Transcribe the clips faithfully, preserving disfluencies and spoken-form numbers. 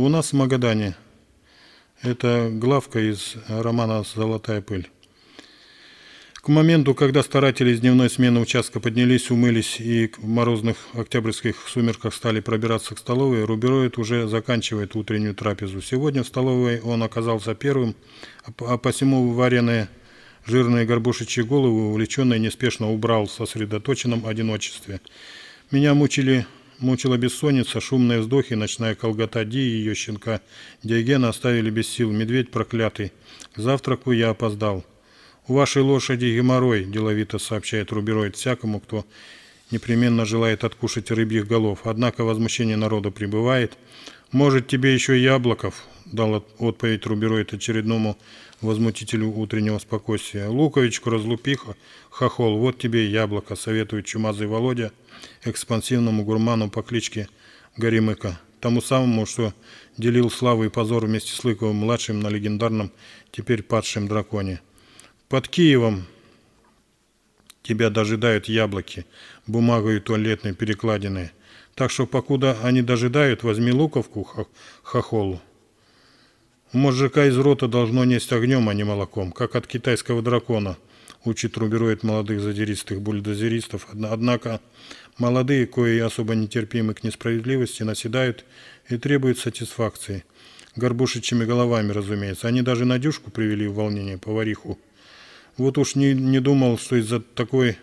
У нас в Магадане. Это главка из романа «Золотая пыль». К моменту, когда старатели из дневной смены участка поднялись, умылись и в морозных октябрьских сумерках стали пробираться к столовой, Рубероид уже заканчивает утреннюю трапезу. Сегодня в столовой он оказался первым, а посему вареные жирные горбушечьи головы увлеченно и неспешно убрал в сосредоточенном одиночестве. Меня мучили, мучила бессонница, шумные вздохи, ночная колгота Ди и ее щенка Диогена оставили без сил. Медведь проклятый. К завтраку я опоздал. «У вашей лошади геморрой», – деловито сообщает Рубероид всякому, кто непременно желает откушать рыбьих голов. Однако возмущение народа прибывает. «Может, тебе еще яблоков?» – дал отповедь Рубероид очередному возмутителю утреннего спокойствия. «Луковичку разлупи, хохол, вот тебе и яблоко», – советует чумазый Володя экспансивному гурману по кличке Горемыка. Тому самому, что делил славу и позор вместе с Лыковым-младшим на легендарном, теперь падшем драконе. «Под Киевом тебя дожидают яблоки, бумагой туалетной перекладины. Так что, покуда они дожидают, возьми луковку, хохолу. У мужика из рота должно несть огнем, а не молоком, как от китайского дракона», учит Рубероид молодых задиристых бульдозеристов. Однако молодые, кои особо нетерпимы к несправедливости, наседают и требуют сатисфакции. Горбушечьими головами, разумеется. Они даже Надюшку привели в волнение, повариху. Вот уж не, не думал, что из-за такой,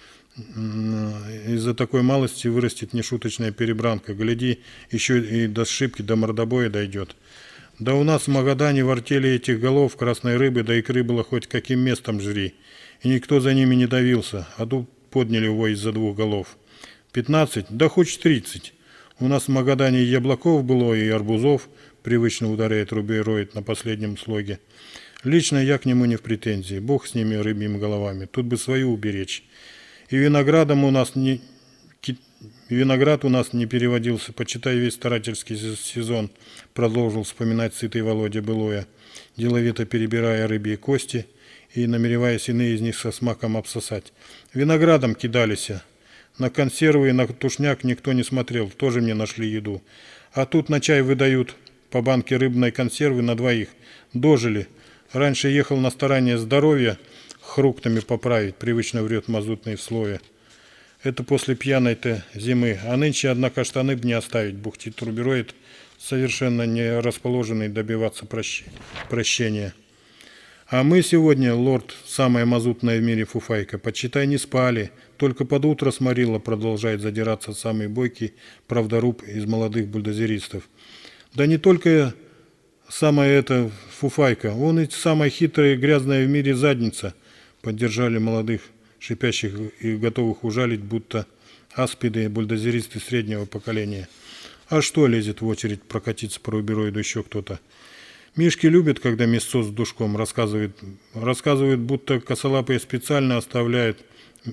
из-за такой малости вырастет нешуточная перебранка. Гляди, еще и до сшибки, до мордобоя дойдет. Да у нас в Магадане в артели этих голов красной рыбы да икры было хоть каким местом жри. И никто за ними не давился, а тут подняли его из-за двух голов. Пятнадцать, да хоть тридцать. У нас в Магадане и яблоков было, и арбузов, привычно ударяет Рубероид на последнем слоге. Лично я к нему не в претензии, бог с ними рыбьими головами, тут бы свою уберечь. И виноградом у нас не... виноград у нас не переводился, почитай весь старательский сезон, продолжил вспоминать сытый Володя былое, деловито перебирая рыбьи кости и намереваясь иные из них со смаком обсосать. Виноградом кидались, на консервы и на тушняк никто не смотрел, тоже мне нашли еду. А тут на чай выдают по банке рыбной консервы на двоих, дожили. Раньше ехал на старание здоровья хруктами поправить, привычно врет мазутный в слове. Это после пьяной-то зимы. А нынче, однако, штаны б не оставить, бухтит Рубероид, совершенно не расположенный добиваться прощ... прощения. А мы сегодня, лорд, самая мазутная в мире фуфайка, почитай, не спали. Только под утро сморила, продолжает задираться самый бойкий правдоруб из молодых бульдозеристов. Да не только самая эта фуфайка, он и самая хитрая и грязная в мире задница, поддержали молодых шипящих и готовых ужалить, будто аспиды и бульдозеристы среднего поколения. А что лезет в очередь прокатиться по Рубероиду еще кто-то? Мишки любят, когда мясо с душком, рассказывает, рассказывают, будто косолапые специально оставляют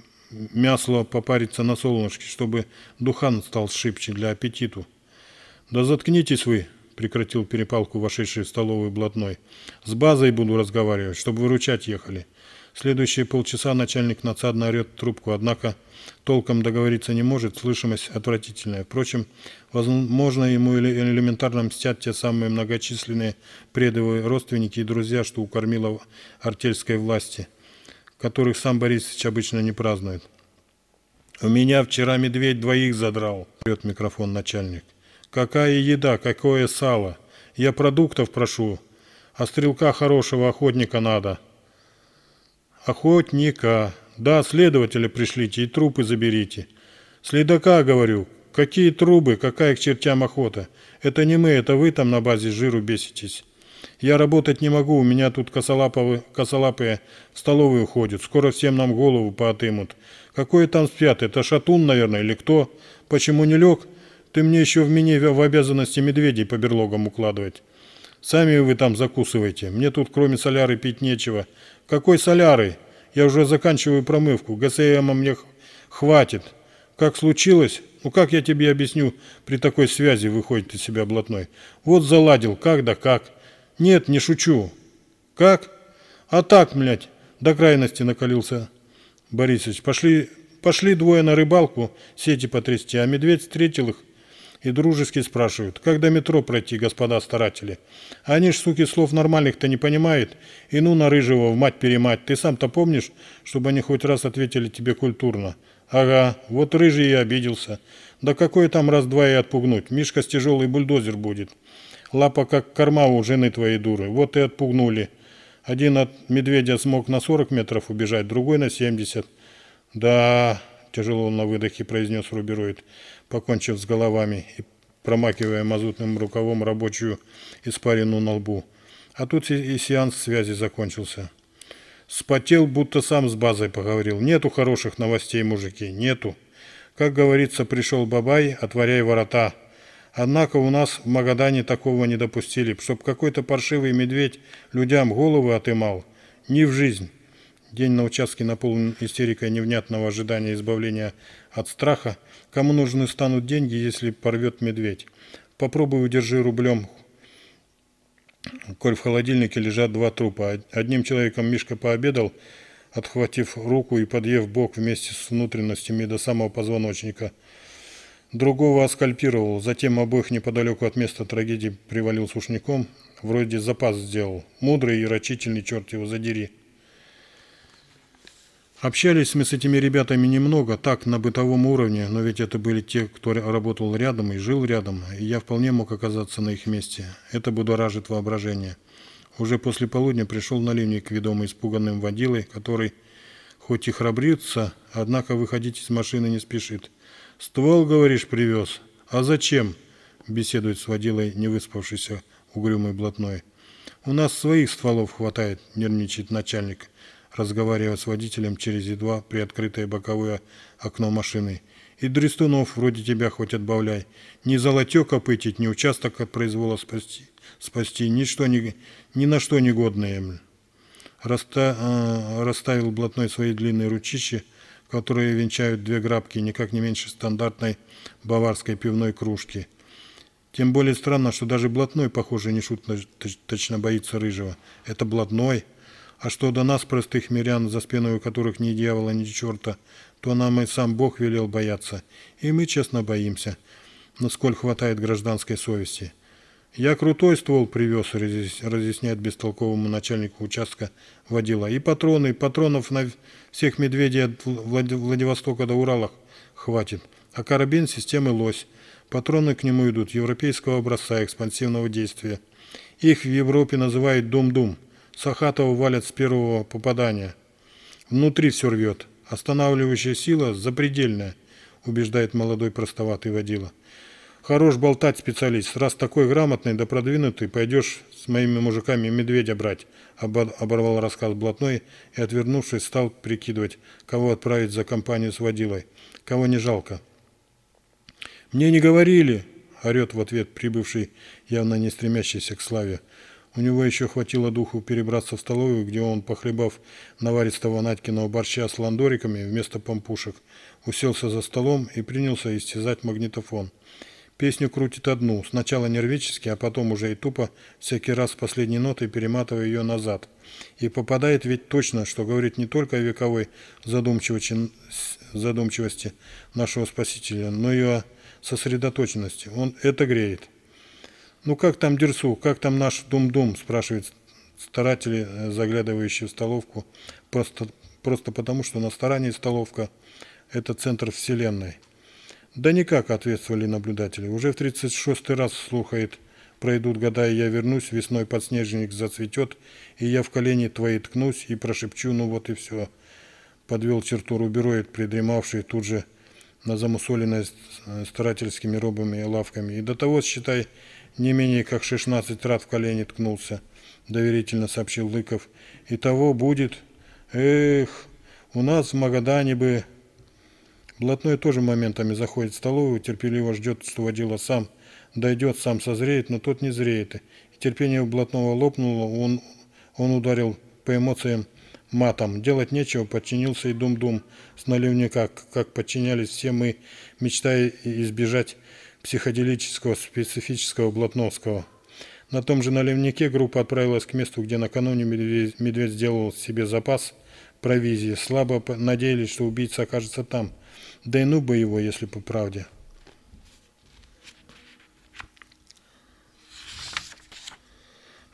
мясо попариться на солнышке, чтобы духан стал шибче для аппетиту. Да заткнитесь вы, прекратил перепалку вошедший в столовую блатной. С базой буду разговаривать, чтобы выручать ехали. Следующие полчаса начальник надсадно орет трубку, однако толком договориться не может, слышимость отвратительная. Впрочем, возможно, ему элементарно мстят те самые многочисленные предовые родственники и друзья, что укормила артельской власти, которых сам Борисович обычно не празднует. «У меня вчера медведь двоих задрал», — орет микрофон начальник. «Какая еда, какое сало? Я продуктов прошу, а стрелка хорошего охотника надо». «Охотника. Да, следователя пришлите и трупы заберите». «Следака, говорю. Какие трубы, какая к чертям охота? Это не мы, это вы там на базе жиру беситесь. Я работать не могу, у меня тут косолапые, косолапые в столовую ходят. Скоро всем нам голову поотымут. Какое там спят? Это шатун, наверное, или кто? Почему не лег? Ты мне еще в меня в обязанности медведей по берлогам укладывать. Сами вы там закусывайте. Мне тут кроме соляры пить нечего». «Какой соляры? Я уже заканчиваю промывку. ГСМа мне хватит. Как случилось? Ну как я тебе объясню, при такой связи выходит из себя блатной? Вот заладил, как да как. Нет, не шучу. Как? А так, блядь, до крайности накалился Борисович. Пошли, пошли двое на рыбалку, сети потрясти, а медведь встретил их и дружески спрашивают, как до метро пройти, господа старатели. Они ж, суки, слов нормальных-то не понимают, и ну на рыжего в мать-перемать. Ты сам-то помнишь, чтобы они хоть раз ответили тебе культурно? Ага, вот рыжий и обиделся. Да какой там раз-два и отпугнуть, Мишка с тяжелый бульдозер будет. Лапа как корма у жены твоей дуры, вот и отпугнули. Один от медведя смог на сорок метров убежать, другой на семьдесят. Да, тяжело на выдохе произнес рубероид, покончив с головами и промакивая мазутным рукавом рабочую испарину на лбу. А тут и сеанс связи закончился. Спотел, будто сам с базой поговорил. Нету хороших новостей, мужики, нету. Как говорится, пришел бабай, отворяй ворота. Однако у нас в Магадане такого не допустили, чтоб какой-то паршивый медведь людям головы отымал. Не в жизнь. День на участке наполнен истерикой невнятного ожидания избавления от страха. Кому нужны станут деньги, если порвет медведь? Попробуй удержи рублем, коль в холодильнике лежат два трупа. Одним человеком Мишка пообедал, отхватив руку и подъев бок вместе с внутренностями до самого позвоночника. Другого оскальпировал, затем обоих неподалеку от места трагедии привалил сушняком, вроде запас сделал. Мудрый и рачительный, черт его задери. Общались мы с этими ребятами немного, так, на бытовом уровне, но ведь это были те, кто работал рядом и жил рядом, и я вполне мог оказаться на их месте. Это будоражит воображение. Уже после полудня пришел наливник, ведомый испуганным водилой, который, хоть и храбрится, однако выходить из машины не спешит. «Ствол, говоришь, привез? А зачем?» – беседует с водилой невыспавшийся угрюмый блатной. «У нас своих стволов хватает», – нервничает начальник, разговаривая с водителем через едва приоткрытое боковое окно машины. «И дрестунов вроде тебя хоть отбавляй. Ни золотек опытить, ни участок от произвола спасти, спасти ничто, ни, ни на что негодное». Раста, э, расставил блатной свои длинные ручищи, которые венчают две грабки, никак не меньше стандартной баварской пивной кружки. Тем более странно, что даже блатной, похоже, не шутно точно боится рыжего. Это блатной. А что до нас, простых мирян, за спиной у которых ни дьявола, ни черта, то нам и сам Бог велел бояться. И мы честно боимся, насколько хватает гражданской совести. «Я крутой ствол привез», разъясняет бестолковому начальнику участка водила. «И патроны, и патронов на всех медведей от Владивостока до Урала хватит. А карабин системы «Лось». Патроны к нему идут европейского образца, экспансивного действия. Их в Европе называют «Дум-Дум». Сахатова валят с первого попадания. Внутри все рвет. Останавливающая сила запредельная», убеждает молодой простоватый водила. «Хорош болтать, специалист. Раз такой грамотный да продвинутый, пойдешь с моими мужиками медведя брать», оборвал рассказ блатной и, отвернувшись, стал прикидывать, кого отправить за компанию с водилой, кого не жалко. «Мне не говорили», орет в ответ прибывший, явно не стремящийся к славе. У него еще хватило духу перебраться в столовую, где он, похлебав наваристого Надькиного борща с ландориками вместо помпушек, уселся за столом и принялся истязать магнитофон. Песню крутит одну, сначала нервически, а потом уже и тупо, всякий раз с последней нотой перематывая ее назад. И попадает ведь точно, что говорит не только о вековой задумчивости, задумчивости нашего Спасителя, но и о сосредоточенности. Он это греет. «Ну как там Дерсу, как там наш Дум-Дум?» спрашивает старатели, заглядывающие в столовку, просто, просто потому, что на стороне столовка – это центр вселенной. «Да никак», – ответствовали наблюдатели. «Уже в тридцать шестый раз слухает. Пройдут года, и я вернусь, весной подснежник зацветет, и я в колени твои ткнусь и прошепчу, ну вот и все». Подвел черту рубероид, придремавший тут же на замусоленной старательскими робами и лавками. «И до того, считай, не менее как шестнадцать раз в колени ткнулся», доверительно сообщил Лыков. «И того будет. Эх, у нас в Магадане бы...» Блатной тоже моментами заходит в столовую, терпеливо ждет, что водила сам дойдет, сам созреет, но тот не зреет. И терпение у блатного лопнуло, он, он ударил по эмоциям матом. Делать нечего, подчинился и Дум-Дум с наливника, как подчинялись все мы, мечтая избежать психоделического, специфического блатновского. На том же наливнике группа отправилась к месту, где накануне медведь, медведь сделал себе запас провизии. Слабо надеялись, что убийца окажется там. Да и ну бы его, если по правде.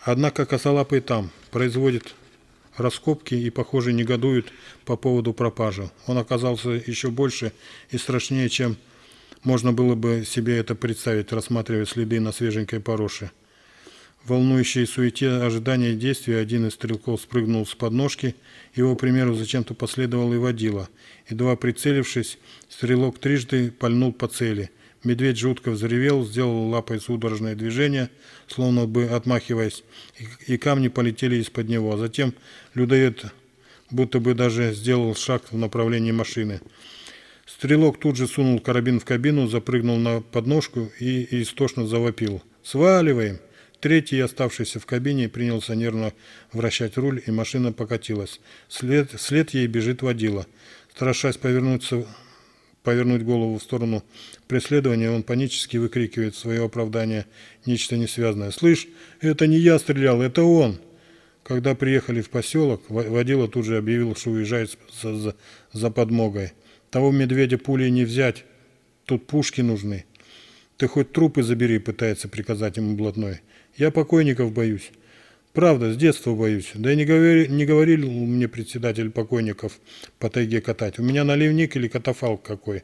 Однако косолапый там производит раскопки и, похоже, негодует по поводу пропажи. Он оказался еще больше и страшнее, чем можно было бы себе это представить, рассматривая следы на свеженькой пороше. В волнующей суете ожидания действия один из стрелков спрыгнул с подножки, его примеру зачем-то последовал и водила. Едва прицелившись, стрелок трижды пальнул по цели. Медведь жутко взревел, сделал лапой судорожное движение, словно бы отмахиваясь, и камни полетели из-под него. А затем людоед будто бы даже сделал шаг в направлении машины. Стрелок тут же сунул карабин в кабину, запрыгнул на подножку и истошно завопил: «Сваливаем!» Третий, оставшийся в кабине, принялся нервно вращать руль, и машина покатилась. След, след ей бежит водила. Страшась повернуться, повернуть голову в сторону преследования, он панически выкрикивает свое оправдание, нечто несвязное. «Слышь, это не я стрелял, это он!» Когда приехали в поселок, водила тут же объявил, что уезжает за, за, за подмогой. «Того медведя пулей не взять, тут пушки нужны. Ты хоть трупы забери», пытается приказать ему блатной. «Я покойников боюсь. Правда, с детства боюсь. Да и не, говори, не говорил мне председатель покойников по тайге катать. У меня наливник или катафалк какой.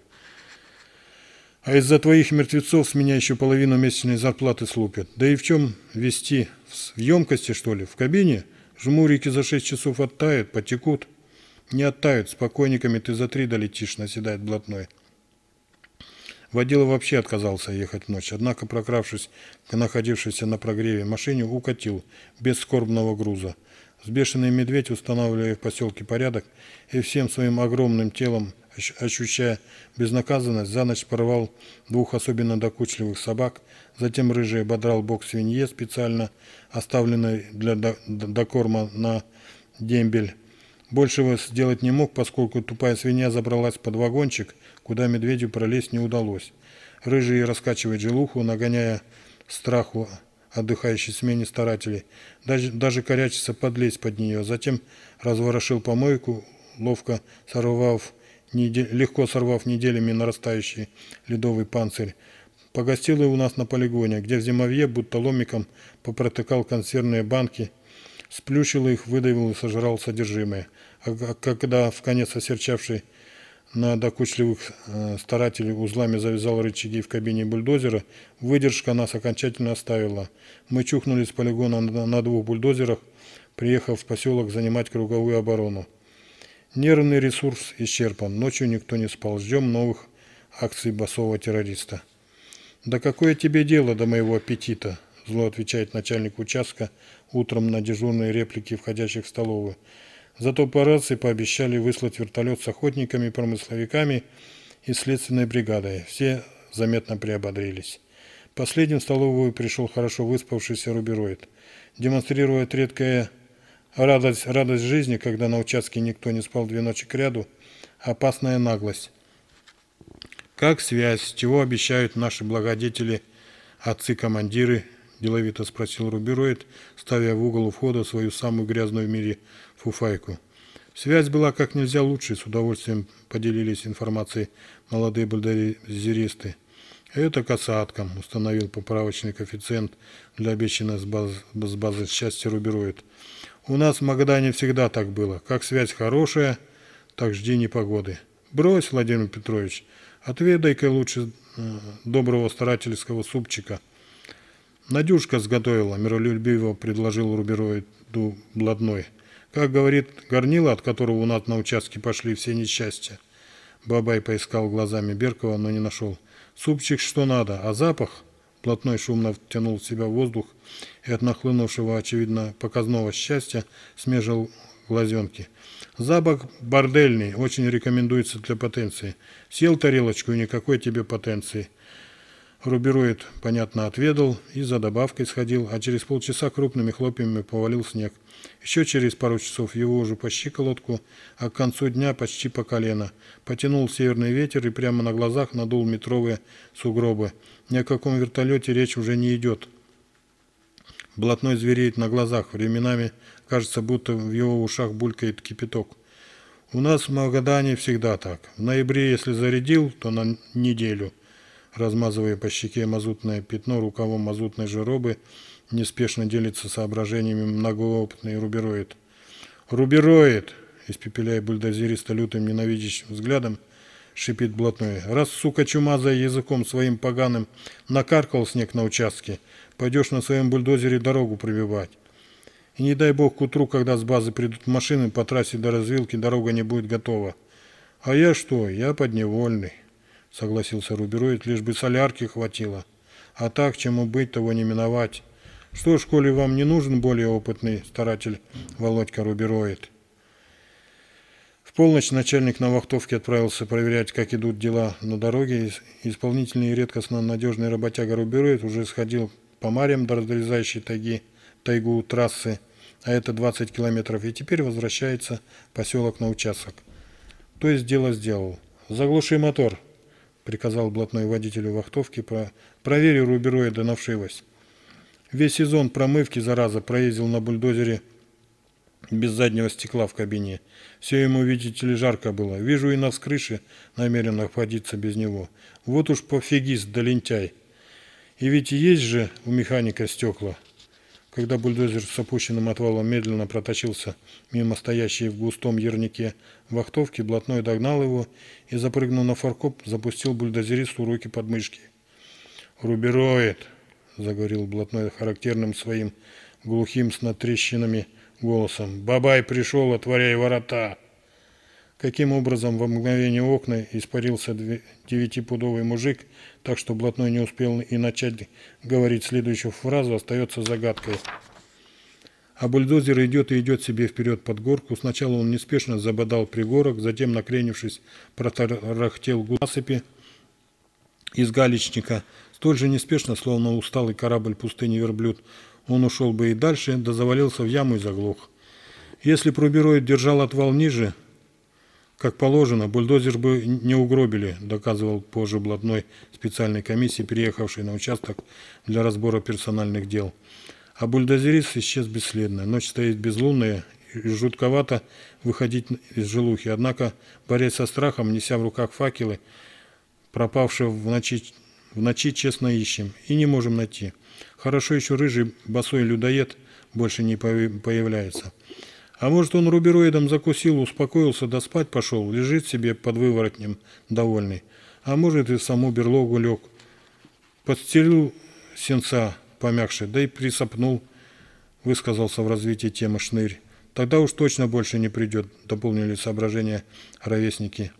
А из-за твоих мертвецов с меня еще половину месячной зарплаты слупят. Да и в чем вести? В емкости, что ли? В кабине? Жмурики за шесть часов оттают, потекут». «Не оттают, с покойниками ты за три долетишь», наседает блатной. Водила вообще отказался ехать в ночь, однако, прокравшись к находившейся на прогреве машине, укатил без скорбного груза. Взбешенный медведь, устанавливая в поселке порядок и всем своим огромным телом, ощущая безнаказанность, за ночь порвал двух особенно докучливых собак, затем рыжий ободрал бок свинье, специально оставленной для докорма на дембель. Большего сделать не мог, поскольку тупая свинья забралась под вагончик, куда медведю пролезть не удалось. Рыжий раскачивает желуху, нагоняя страху отдыхающей смене старателей. Даже, даже корячится подлезть под нее. Затем разворошил помойку, ловко сорвав, недель, легко сорвав неделями нарастающий ледовый панцирь. Погостил и у нас на полигоне, где в зимовье будто ломиком попротыкал консервные банки, сплющил их, выдавил и сожрал содержимое. А когда в конец осерчавший на докучливых э, старателей узлами завязал рычаги в кабине бульдозера, выдержка нас окончательно оставила. Мы чухнули с полигона на, на двух бульдозерах, приехав в поселок занимать круговую оборону. Нервный ресурс исчерпан, ночью никто не спал, ждем новых акций босого террориста. «Да какое тебе дело до моего аппетита?» — зло отвечает начальник участка утром на дежурные реплики входящих в столовую. Зато по рации пообещали выслать вертолет с охотниками, промысловиками и следственной бригадой. Все заметно приободрились. Последним в столовую пришел хорошо выспавшийся рубероид. Демонстрируя редкая радость, радость жизни, когда на участке никто не спал две ночи кряду, опасная наглость. «Как связь? Чего обещают наши благодетели, отцы-командиры?» – деловито спросил рубероид, ставя в угол у входа свою самую грязную в мире фуфайку. Связь была как нельзя лучше, с удовольствием поделились информацией молодые бульдозеристы. «Это касаткам», – установил поправочный коэффициент для обещанной с базы, с базы счастья рубероид. «У нас в Магадане всегда так было. Как связь хорошая, так жди непогоды». «Брось, Владимир Петрович, отведай-ка лучше э, доброго старательского супчика». «Надюшка сготовила», – миролюбиво предложил рубероиду блатной. «Как говорит горнило, от которого у нас на участке пошли все несчастья». Бабай поискал глазами Беркова, но не нашел. «Супчик что надо, а запах?» Блатной шумно втянул в себя воздух и от нахлынувшего, очевидно, показного счастья смежил глазенки. «Запах бордельный, очень рекомендуется для потенции. Съел тарелочку и никакой тебе потенции». Рубероид, понятно, отведал и за добавкой сходил, а через полчаса крупными хлопьями повалил снег. Еще через пару часов его уже по щиколотку, а к концу дня почти по колено. Потянул северный ветер и прямо на глазах надул метровые сугробы. Ни о каком вертолете речь уже не идет. Блатной звереет на глазах, временами кажется, будто в его ушах булькает кипяток. У нас в Магадане всегда так. В ноябре, если зарядил, то на неделю. Размазывая по щеке мазутное пятно рукавом мазутной же робы, неспешно делится соображениями многоопытный рубероид. «Рубероид!» — испепеляя бульдозериста лютым ненавидящим взглядом, шипит блатной. «Раз, сука чумазая, языком своим поганым накаркал снег на участке, пойдешь на своем бульдозере дорогу пробивать. И не дай бог к утру, когда с базы придут машины, по трассе до развилки дорога не будет готова. А я что? Я подневольный», — согласился рубероид, лишь бы солярки хватило. «А так, чему быть, того не миновать. Что ж, коли вам не нужен более опытный старатель Володька рубероид?» В полночь начальник на вахтовке отправился проверять, как идут дела на дороге. Исполнительный и редкостно надежный работяга рубероид уже сходил по марям до разрезающей тайги, тайгу трассы, а это двадцать километров, и теперь возвращается в поселок на участок. То есть дело сделал. «Заглуши мотор», — приказал блатной водителю вахтовки, про... «проверь рубероида на вшивость. Весь сезон промывки, зараза, проездил на бульдозере без заднего стекла в кабине. Все ему, видите ли, жарко было. Вижу, и на вскрыше намерен обходиться без него. Вот уж пофигист да лентяй. И ведь есть же у механика стекла». Когда бульдозер с опущенным отвалом медленно протащился мимо стоящей в густом ярнике вахтовки, блатной догнал его и, запрыгнув на фаркоп, запустил бульдозеристу руки под мышки. «Рубероид!» — заговорил блатной характерным своим глухим с натрещинами голосом. «Бабай пришел, отворяй ворота!» Каким образом во мгновение окна испарился девятипудовый мужик, так что блатной не успел и начать говорить следующую фразу, остается загадкой. А бульдозер идет и идет себе вперед под горку. Сначала он неспешно забодал пригорок, затем, накренившись, протарахтел насыпи из галечника. Столь же неспешно, словно усталый корабль пустыни верблюд, он ушел бы и дальше, да завалился в яму и заглох. Если б рубероид держал отвал ниже, как положено, бульдозер бы не угробили, доказывал позже блатной специальной комиссии, переехавшей на участок для разбора персональных дел. А бульдозерист исчез бесследно. Ночь стоит безлунная, и жутковато выходить из жилухи. Однако, борясь со страхом, неся в руках факелы, пропавшего в ночи, в ночи честно ищем и не можем найти. Хорошо еще рыжий босой людоед больше не появляется. А может, он рубероидом закусил, успокоился, да спать пошел, лежит себе под выворотнем довольный. А может, и в саму берлогу лег. Подстелил сенца помягче, да и присопнул, высказался в развитии темы Шнырь. Тогда уж точно больше не придет, дополнили соображения ровесники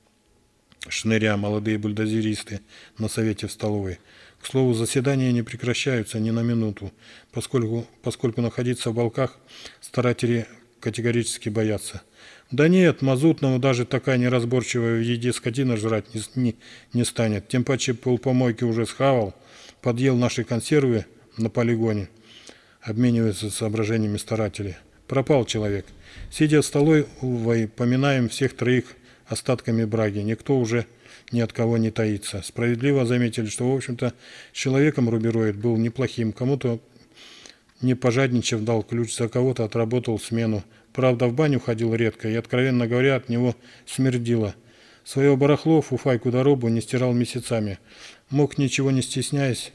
Шныря, молодые бульдозеристы на совете в столовой. К слову, заседания не прекращаются ни на минуту, поскольку, поскольку находиться в балках старатели категорически боятся. Да нет, мазутного даже такая неразборчивая в еде скотина жрать не, не, не станет. Тем паче полпомойки уже схавал, подъел наши консервы на полигоне. Обмениваются соображениями старатели. Пропал человек. Сидя в столовой, поминаем всех троих остатками браги. Никто уже ни от кого не таится. Справедливо заметили, что, в общем-то, человеком рубероид был неплохим. Кому-то, не пожадничав, дал ключ, за кого-то отработал смену. Правда, в баню ходил редко и, откровенно говоря, от него смердило. Свое барахло, фуфайку да робу не стирал месяцами. Мог, ничего не стесняясь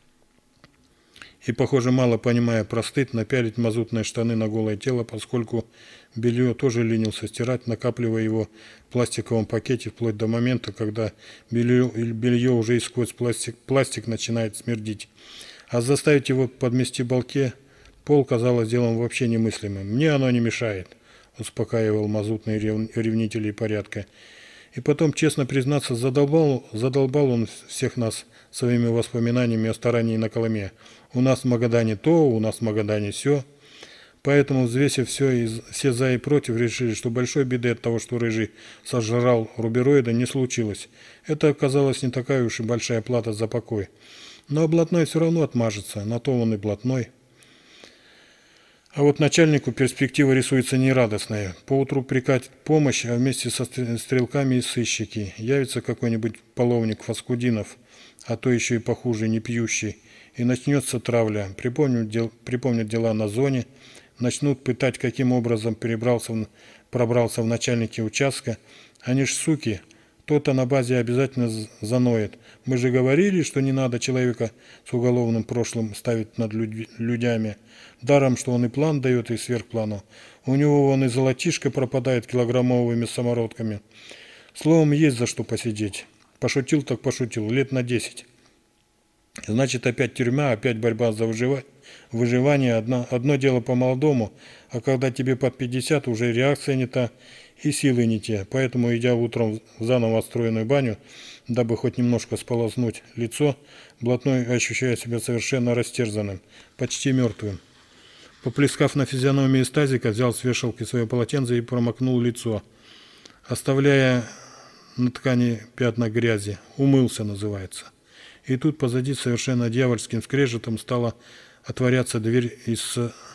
и, похоже, мало понимая про стыд, напялить мазутные штаны на голое тело, поскольку белье тоже ленился стирать, накапливая его в пластиковом пакете вплоть до момента, когда белье, белье уже и сквозь пластик, пластик начинает смердить. А заставить его подмести балке пол казалось делом вообще немыслимым. «Мне оно не мешает», — успокаивал мазутный ревнителей порядка. И потом, честно признаться, задолбал, задолбал он всех нас своими воспоминаниями о старании на Колыме. У нас в Магадане то, у нас в Магадане сё. Поэтому, взвесив все, и, все за и против, решили, что большой беды от того, что рыжий сожрал рубероида, не случилось. Это оказалось не такая уж и большая плата за покой. Но блатной все равно отмажется, на то он и блатной. А вот начальнику перспектива рисуется нерадостная. Поутру прикатит помощь, а вместе со стрелками и сыщики. Явится какой-нибудь половник Фаскудинов, а то еще и похуже, не пьющий. И начнется травля. Припомнят, дел, припомнят дела на зоне, начнут пытать, каким образом перебрался в, пробрался в начальники участка. Они ж суки, Кто-то на базе обязательно заноет. Мы же говорили, что не надо человека с уголовным прошлым ставить над людьми. Даром, что он и план дает, и сверхплану. У него вон и золотишко пропадает килограммовыми самородками. Словом, есть за что посидеть. Пошутил так пошутил, лет на десять. Значит, опять тюрьма, опять борьба за выживание. Одно, одно дело по-молодому, а когда тебе под пятьдесят, уже реакция не та и силы не те. Поэтому, идя утром в заново отстроенную баню, дабы хоть немножко сполоснуть лицо, блатной ощущая себя совершенно растерзанным, почти мертвым. Поплескав на физиономии из тазика, взял с вешалки свое полотенце и промокнул лицо, оставляя на ткани пятна грязи. Умылся, называется. И тут позади совершенно дьявольским скрежетом стала отворяться дверь из,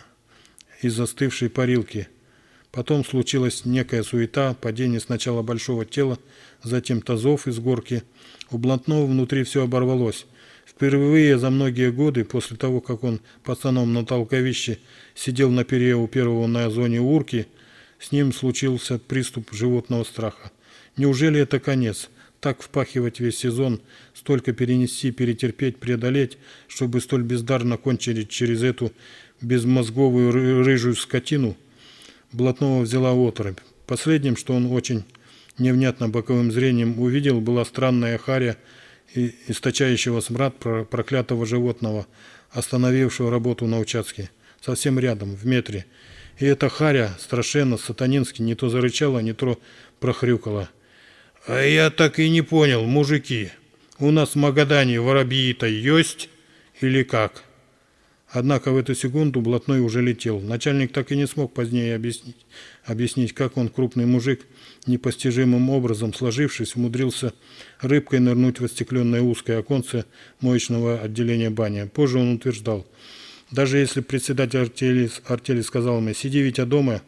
из застывшей парилки. Потом случилась некая суета, падение сначала большого тела, затем тазов из горки. У блатного внутри все оборвалось. Впервые за многие годы, после того, как он пацаном на толковище сидел на пере у первого на зоне урки, с ним случился приступ животного страха. Неужели это конец? Так впахивать весь сезон, столько перенести, перетерпеть, преодолеть, чтобы столь бездарно кончить через эту безмозговую рыжую скотину? Блатного взяла оторопь. Последним, что он очень невнятно боковым зрением увидел, была странная харя, источающего смрад проклятого животного, остановившего работу на участке, совсем рядом, в метре. И эта харя страшенно, сатанински, не то зарычала, не то прохрюкала. «А я так и не понял, мужики, у нас в Магадане воробьи-то есть или как?» Однако в эту секунду блатной уже летел. Начальник так и не смог позднее объяснить, объяснить, как он, крупный мужик, непостижимым образом сложившись, умудрился рыбкой нырнуть в остекленное узкое оконце моечного отделения бани. Позже он утверждал, даже если председатель артели, артели сказал мне: «Сиди, Витя, дома,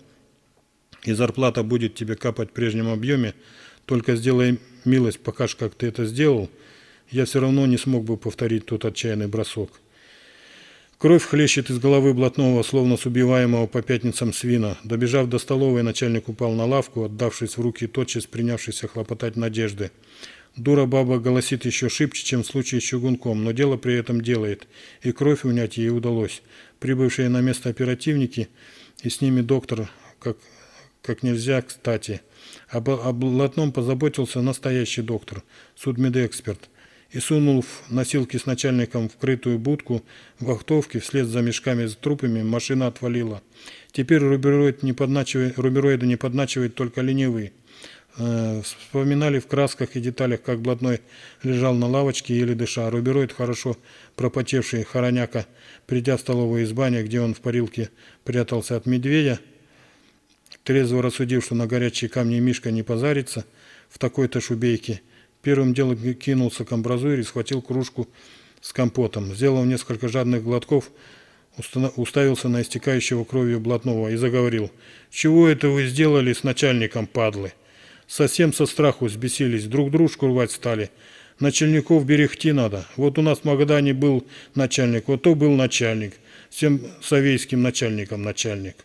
и зарплата будет тебе капать в прежнем объеме, только сделай милость, покажешь, как ты это сделал», я все равно не смог бы повторить тот отчаянный бросок. Кровь хлещет из головы блатного, словно с убиваемого по пятницам свина. Добежав до столовой, начальник упал на лавку, отдавшись в руки тотчас принявшийся хлопотать Надежды. Дура баба голосит еще шибче, чем в случае с чугунком, но дело при этом делает, и кровь унять ей удалось. Прибывшие на место оперативники, и с ними доктор, как, как нельзя кстати. Об, о блатном позаботился настоящий доктор, судмедэксперт, и сунул носилки с начальником в крытую будку вахтовки, вслед за мешками с трупами машина отвалила. Теперь рубероид не подначивает, рубероида не подначивает только ленивый. Э, вспоминали в красках и деталях, как блатной лежал на лавочке, еле дыша. Рубероид, хорошо пропотевший хороняка, придя в столовую из бани, где он в парилке прятался от медведя, трезво рассудив, что на горячие камни Мишка не позарится в такой-то шубейке, первым делом кинулся к амбразуре и схватил кружку с компотом. Сделав несколько жадных глотков, уставился на истекающего кровью блатного и заговорил: «Чего это вы сделали с начальником, падлы? Совсем со страху взбесились, друг дружку рвать стали. Начальников берегти надо. Вот у нас в Магадане был начальник, вот то был начальник, всем совейским начальником начальник».